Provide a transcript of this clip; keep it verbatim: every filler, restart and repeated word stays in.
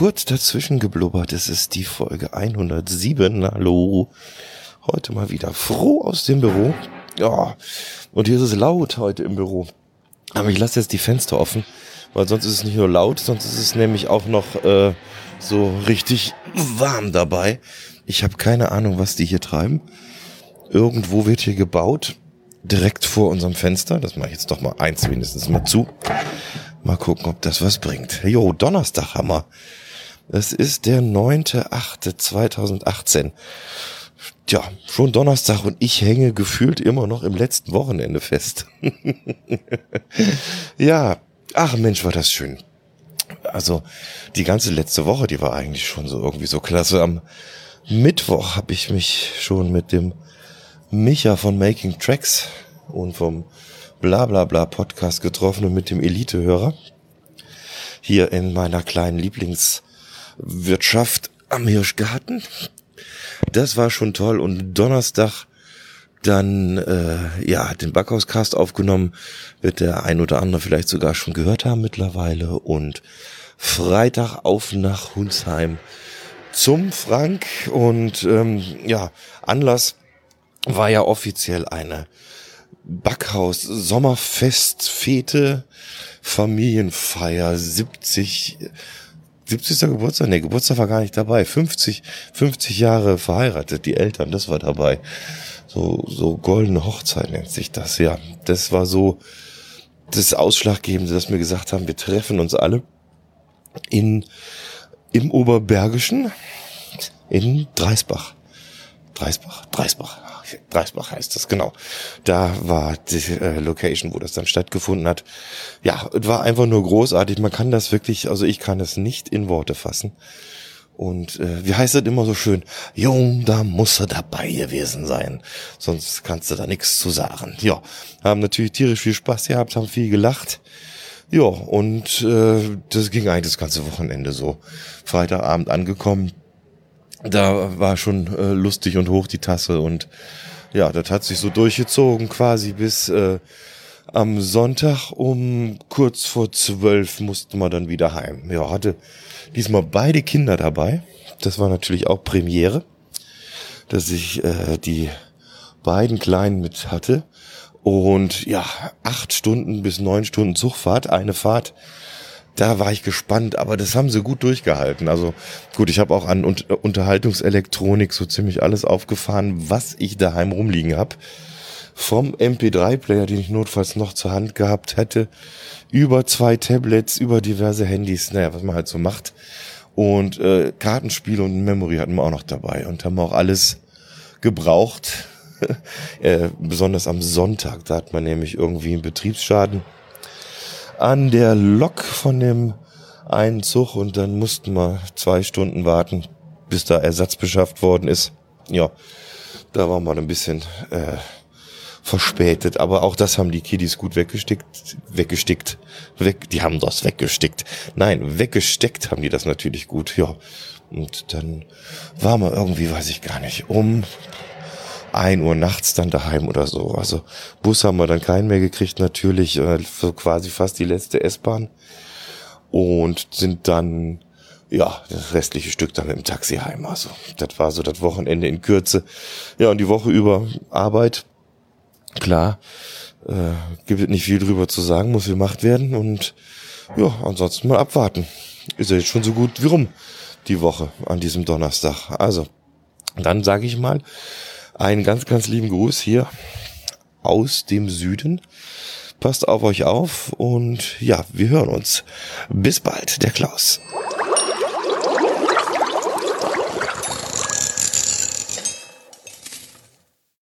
kurz dazwischen geblubbert. Es ist die Folge hundertsieben. Hallo. Heute mal wieder froh aus dem Büro. Ja, und hier ist es laut heute im Büro. Aber ich lasse jetzt die Fenster offen, weil sonst ist es nicht nur laut, sonst ist es nämlich auch noch äh, so richtig warm dabei. Ich habe keine Ahnung, was die hier treiben. Irgendwo wird hier gebaut, direkt vor unserem Fenster. Das mache ich jetzt doch mal eins wenigstens mal zu. Mal gucken, ob das was bringt. Jo, Donnerstag haben wir. Es ist der neunter achter zweitausendachtzehn. Tja, schon Donnerstag und ich hänge gefühlt immer noch im letzten Wochenende fest. Ja, ach Mensch, war das schön. Also die ganze letzte Woche, die war eigentlich schon so irgendwie so klasse. Am Mittwoch habe ich mich schon mit dem Micha von Making Tracks und vom Blablabla Podcast getroffen und mit dem Elite-Hörer hier in meiner kleinen Lieblingswirtschaft am Hirschgarten. Das war schon toll und Donnerstag dann äh, ja den Backhauscast aufgenommen, wird der ein oder andere vielleicht sogar schon gehört haben mittlerweile, und Freitag auf nach Hunsheim zum Frank und ähm, ja, Anlass war ja offiziell eine Backhaus-Sommerfest-Fete, Familienfeier, siebzig siebzigster Geburtstag, nee, Geburtstag war gar nicht dabei, fünfzig, fünfzig Jahre verheiratet, die Eltern, das war dabei. So, so goldene Hochzeit nennt sich das, ja. Das war so das Ausschlaggebende, dass wir gesagt haben, wir treffen uns alle in, im Oberbergischen, in Dreisbach. Dreisbach, Dreisbach. Dreisbach heißt das, genau. Da war die äh, Location, wo das dann stattgefunden hat. Ja, es war einfach nur großartig. Man kann das wirklich, also ich kann es nicht in Worte fassen. Und äh, wie heißt das immer so schön? Jung, da musst du dabei gewesen sein. Sonst kannst du da nichts zu sagen. Ja, haben natürlich tierisch viel Spaß gehabt, haben viel gelacht. Ja, und äh, das ging eigentlich das ganze Wochenende so. Freitagabend angekommen. Da war schon äh, lustig und hoch die Tasse und ja, das hat sich so durchgezogen quasi bis äh, am Sonntag um kurz vor zwölf mussten wir dann wieder heim. Ja, hatte diesmal beide Kinder dabei. Das war natürlich auch Premiere, dass ich äh, die beiden Kleinen mit hatte. Und ja, acht Stunden bis neun Stunden Zugfahrt, eine Fahrt. Da war ich gespannt, aber das haben sie gut durchgehalten. Also gut, ich habe auch an Unterhaltungselektronik so ziemlich alles aufgefahren, was ich daheim rumliegen habe. Vom M P drei Player, den ich notfalls noch zur Hand gehabt hätte, über zwei Tablets, über diverse Handys, naja, was man halt so macht. Und äh, Kartenspiele und Memory hatten wir auch noch dabei und haben auch alles gebraucht. äh, besonders am Sonntag, da hat man nämlich irgendwie einen Betriebsschaden an der Lok von dem einen Zug und dann mussten wir zwei Stunden warten, bis da Ersatz beschafft worden ist. Ja, da waren wir ein bisschen äh, verspätet, aber auch das haben die Kiddies gut weggestickt, weggestickt, weg, die haben das weggestickt. Nein, weggesteckt haben die das natürlich gut, ja. Und dann waren wir irgendwie, weiß ich gar nicht, um ein Uhr nachts dann daheim oder so. Also Bus haben wir dann keinen mehr gekriegt, natürlich, äh, für quasi fast die letzte S-Bahn. Und sind dann, ja, das restliche Stück dann mit dem Taxi heim. Also das war so das Wochenende in Kürze. Ja, und die Woche über Arbeit, klar, äh, gibt es nicht viel drüber zu sagen, muss gemacht werden. Und ja, ansonsten mal abwarten. Ist ja jetzt schon so gut wie rum, die Woche an diesem Donnerstag. Also, dann sage ich mal, einen ganz, ganz lieben Gruß hier aus dem Süden. Passt auf euch auf und ja, wir hören uns. Bis bald, der Klaus.